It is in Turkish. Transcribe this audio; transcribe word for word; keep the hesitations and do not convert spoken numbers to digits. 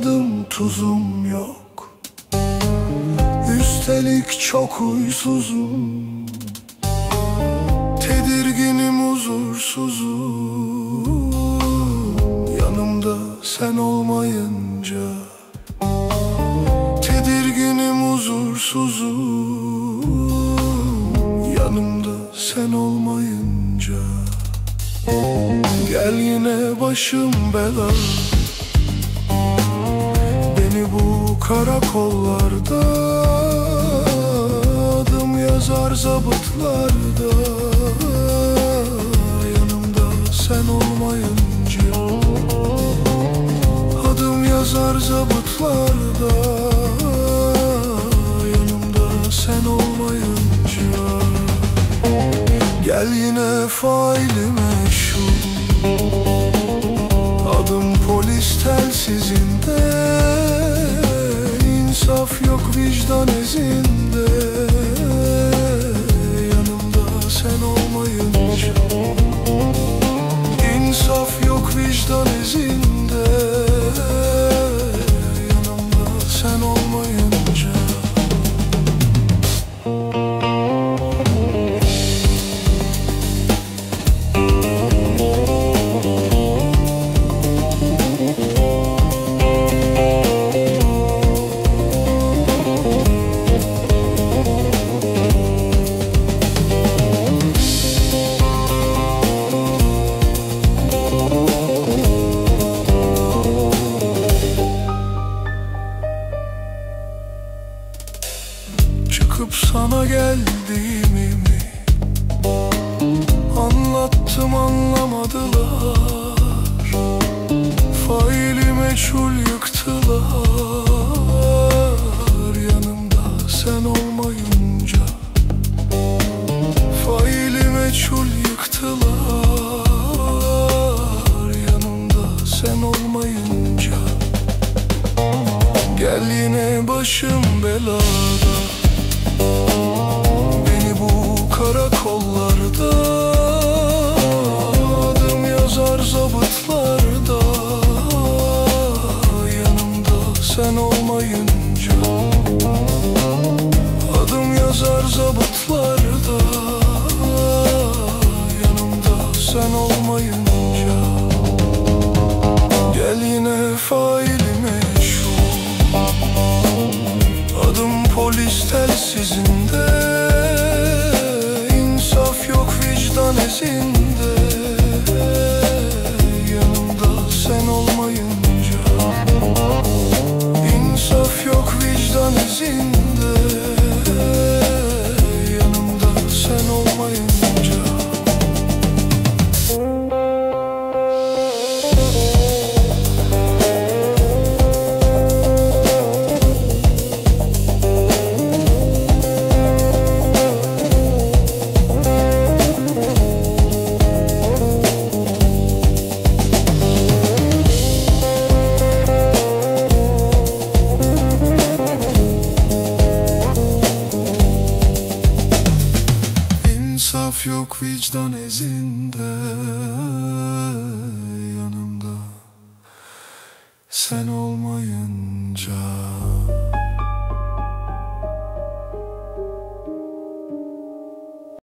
tadım tuzum yok. Üstelik çok huysuzum, tedirginim, huzursuzum. Yanımda sen olmayınca tedirginim, huzursuzum. Yanımda sen olmayınca. Gel yine başım bela, beni bu karakollarda adım yazar zabıtlarda. Yanımda sen olmayınca adım yazar zabıtlarda. Yanımda sen olmayınca. Gel yine faili meşhur, adım polis telsizinde. İnsaf yok vicdan ezinde. Yanımda sen olmayınca. İnsaf yok vicdan ezinde. Yanımda sen olmayınca. Çıkıp sana geldiğimi mi anlattım, anlamadılar. Faili meçhul yıktılar. Yanımda sen olmayınca. Faili meçhul yıktılar. Yanımda sen olmayınca. Gel yine başım belada, beni bu karakollarda adım yazar zabıtlarda. Yanımda sen olmayınca adım yazar zabıtlarda. Yanımda sen olmayınca. Gel yine faili meşhur, adım polis telsizinde. İnsaf yok vicdan ezinde. Yanımda sen olmayınca. İnsaf yok vicdan ezinde. Yanımda sen olmayınca. İnsaf yok vicdan ezinde. Yanımda sen olmayınca.